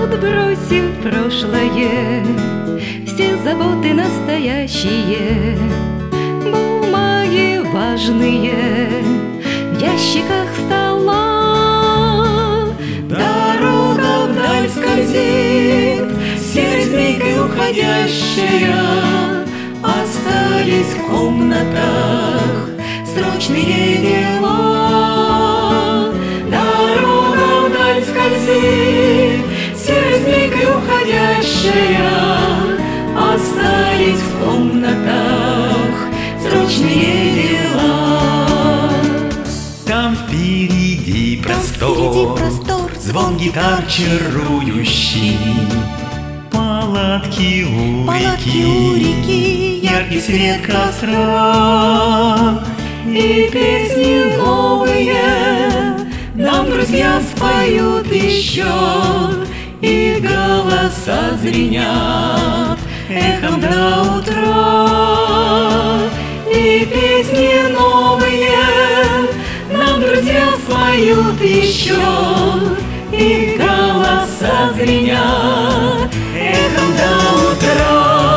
Отбросим прошлое, все заботы настоящие, бумаги важные в ящиках стола. Дорога вдаль скользит, серой змейкой уходящая. Остались в комнатах срочные дела. Дорога вдаль скользит, серой змейкой уходящая. Остались в комнатах срочные дела. Там впереди простор, звон гитар чарующий, палатки у реки, яркий свет костра. И песни новые нам друзья споют еще, и голоса звенят эхом до утра. И песни новые нам друзья споют еще, и голоса звенят эхом до утра.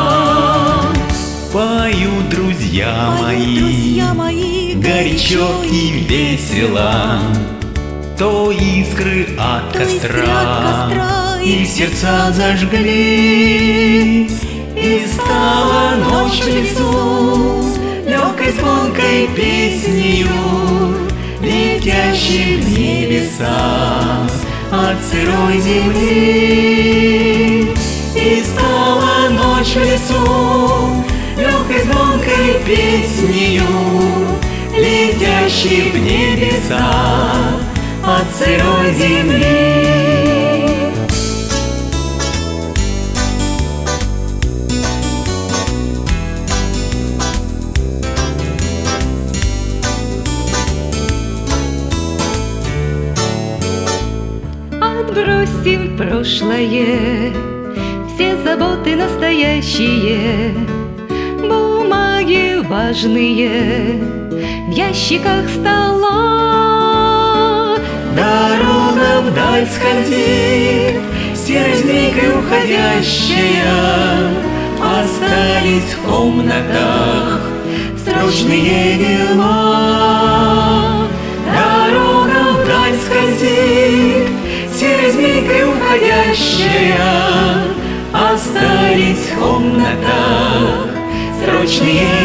Поют друзья мои, горячо и весело, то искры от костра и сердца зажгли. И стала ночь в лесу легкой звонкой песнею, летящей в небеса от сырой земли. И стала ночь в лесу легкой звонкой песнею, летящей в небеса от сырой земли. Отбросим прошлое, все заботы настоящие, бумаги важные в ящиках стола. Дорога вдаль скользит, серой змейкой уходящая. Остались в комнатах срочные дела. Дорога вдаль скользит, серой змейкой уходящая. Остались в комнатах срочные